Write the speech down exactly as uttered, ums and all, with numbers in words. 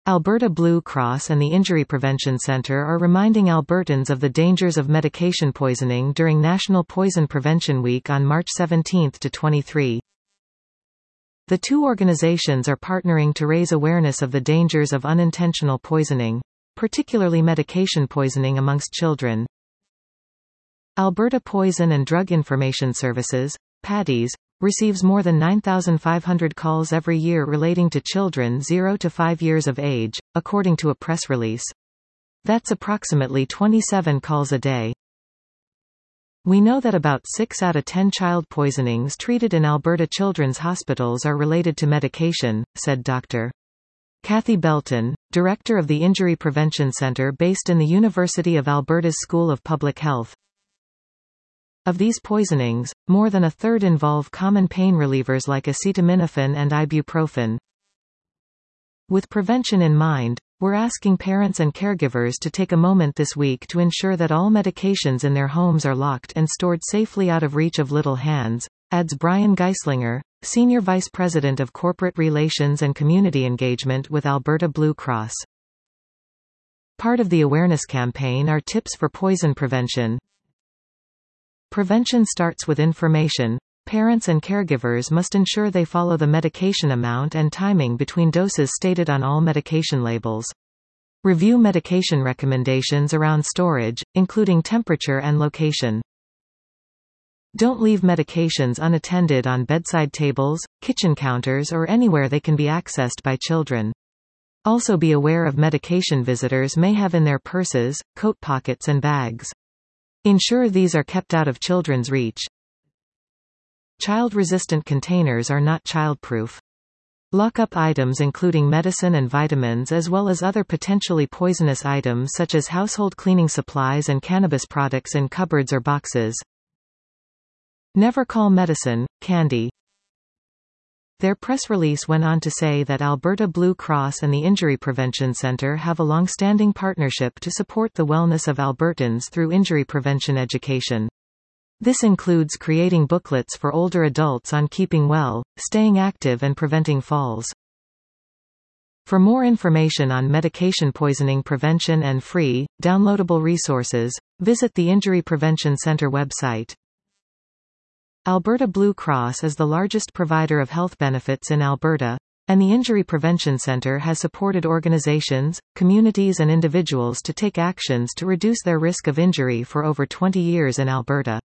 Alberta Blue Cross and the Injury Prevention Centre are reminding Albertans of the dangers of medication poisoning during National Poison Prevention Week on March seventeenth to twenty-third. The two organizations are partnering to raise awareness of the dangers of unintentional poisoning, particularly medication poisoning amongst children. Alberta Poison and Drug Information Services, PADIS, receives more than nine thousand five hundred calls every year relating to children zero to five years of age, according to a press release. That's approximately twenty-seven calls a day. We know that about six out of ten child poisonings treated in Alberta children's hospitals are related to medication, said Doctor Kathy Belton, director of the Injury Prevention Centre based in the University of Alberta's School of Public Health. Of these poisonings, more than a third involve common pain relievers like acetaminophen and ibuprofen. With prevention in mind, we're asking parents and caregivers to take a moment this week to ensure that all medications in their homes are locked and stored safely out of reach of little hands, adds Brian Geislinger, Senior Vice President of Corporate Relations and Community Engagement with Alberta Blue Cross. Part of the awareness campaign are tips for poison prevention. Prevention starts with information. Parents and caregivers must ensure they follow the medication amount and timing between doses stated on all medication labels. Review medication recommendations around storage, including temperature and location. Don't leave medications unattended on bedside tables, kitchen counters, or anywhere they can be accessed by children. Also be aware of medication visitors may have in their purses, coat pockets, and bags. Ensure these are kept out of children's reach. Child-resistant containers are not childproof. Lock up items including medicine and vitamins as well as other potentially poisonous items such as household cleaning supplies and cannabis products in cupboards or boxes. Never call medicine candy. Their press release went on to say that Alberta Blue Cross and the Injury Prevention Centre have a long-standing partnership to support the wellness of Albertans through injury prevention education. This includes creating booklets for older adults on keeping well, staying active and preventing falls. For more information on medication poisoning prevention and free, downloadable resources, visit the Injury Prevention Centre website. Alberta Blue Cross is the largest provider of health benefits in Alberta, and the Injury Prevention Centre has supported organizations, communities and individuals to take actions to reduce their risk of injury for over twenty years in Alberta.